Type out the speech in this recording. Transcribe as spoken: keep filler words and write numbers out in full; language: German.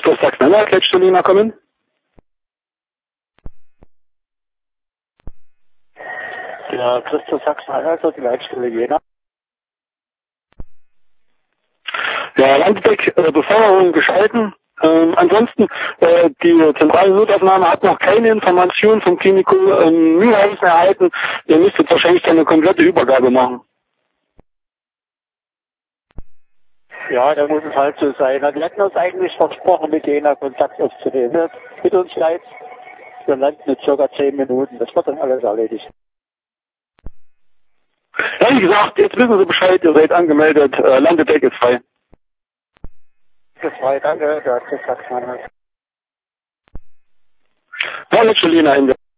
Chris Sachsen-Anhalt, Leitstelle kommen. Ja, Christoph Sachsen-Anhalt, die Leitstelle Jena. Ja, Landbeck, äh, Beförderung geschalten. Ähm, ansonsten, äh, die zentrale Notaufnahme hat noch keine Information vom Klinikum ähm, Mühlhausen erhalten. Ihr müsstet wahrscheinlich dann eine komplette Übergabe machen. Ja, da muss es halt so sein. Wir hatten uns eigentlich versprochen, mit Jena Kontakt aufzunehmen. Mit uns leid, wir landen mit circa zehn Minuten. Das wird dann alles erledigt. Ja, wie gesagt, jetzt wissen Sie Bescheid, ihr seid angemeldet, äh, Landedeck ist frei. Das war danke, der Chris Sachsen-Anhalt. Ja, Leitstelle Ende.